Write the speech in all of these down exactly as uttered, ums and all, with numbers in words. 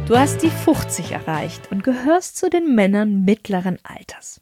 Du hast die fünfzig erreicht und gehörst zu den Männern mittleren Alters.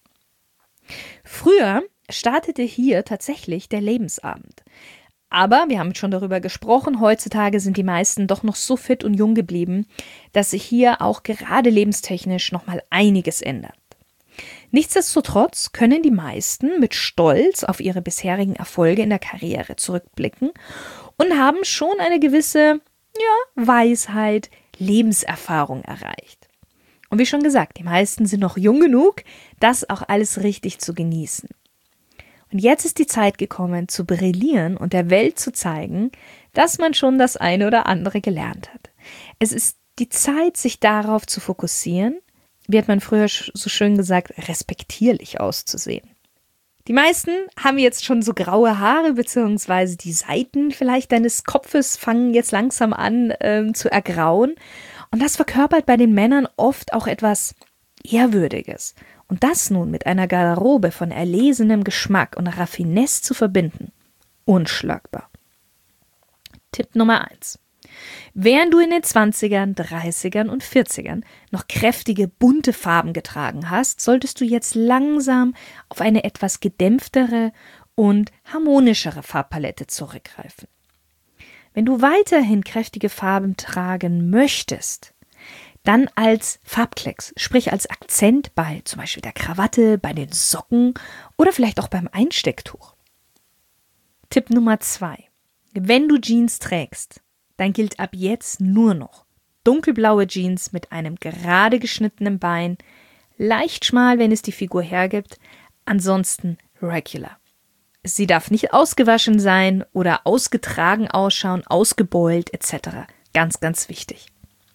Früher startete hier tatsächlich der Lebensabend. Aber wir haben schon darüber gesprochen, heutzutage sind die meisten doch noch so fit und jung geblieben, dass sich hier auch gerade lebenstechnisch nochmal einiges ändert. Nichtsdestotrotz können die meisten mit Stolz auf ihre bisherigen Erfolge in der Karriere zurückblicken und haben schon eine gewisse, ja, Weisheit, Lebenserfahrung erreicht. Und wie schon gesagt, die meisten sind noch jung genug, das auch alles richtig zu genießen. Und jetzt ist die Zeit gekommen, zu brillieren und der Welt zu zeigen, dass man schon das eine oder andere gelernt hat. Es ist die Zeit, sich darauf zu fokussieren, wie hat man früher so schön gesagt, respektierlich auszusehen. Die meisten haben jetzt schon so graue Haare, beziehungsweise die Seiten vielleicht deines Kopfes fangen jetzt langsam an ähm, zu ergrauen. Und das verkörpert bei den Männern oft auch etwas Ehrwürdiges. Und das nun mit einer Garderobe von erlesenem Geschmack und Raffinesse zu verbinden, unschlagbar. Tipp Nummer eins. Während du in den zwanzigern, dreißigern und vierzigern noch kräftige, bunte Farben getragen hast, solltest du jetzt langsam auf eine etwas gedämpftere und harmonischere Farbpalette zurückgreifen. Wenn du weiterhin kräftige Farben tragen möchtest, dann als Farbklecks, sprich als Akzent bei zum Beispiel der Krawatte, bei den Socken oder vielleicht auch beim Einstecktuch. Tipp Nummer zwei. Wenn du Jeans trägst, dann gilt ab jetzt nur noch dunkelblaue Jeans mit einem gerade geschnittenen Bein, leicht schmal, wenn es die Figur hergibt, ansonsten regular. Sie darf nicht ausgewaschen sein oder ausgetragen ausschauen, ausgebeult et cetera. Ganz, ganz wichtig.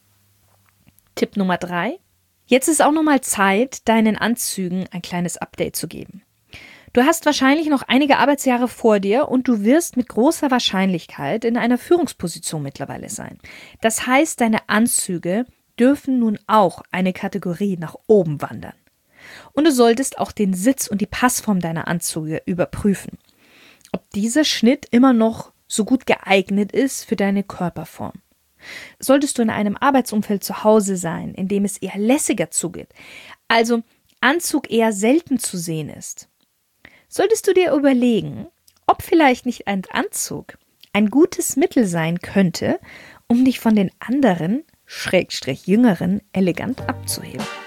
Tipp Nummer drei. Jetzt ist auch nochmal Zeit, deinen Anzügen ein kleines Update zu geben. Du hast wahrscheinlich noch einige Arbeitsjahre vor dir und du wirst mit großer Wahrscheinlichkeit in einer Führungsposition mittlerweile sein. Das heißt, deine Anzüge dürfen nun auch eine Kategorie nach oben wandern. Und du solltest auch den Sitz und die Passform deiner Anzüge überprüfen. Ob dieser Schnitt immer noch so gut geeignet ist für deine Körperform. Solltest du in einem Arbeitsumfeld zu Hause sein, in dem es eher lässiger zugeht, also Anzug eher selten zu sehen ist, solltest du dir überlegen, ob vielleicht nicht ein Anzug ein gutes Mittel sein könnte, um dich von den anderen, Schrägstrich Jüngeren, elegant abzuheben.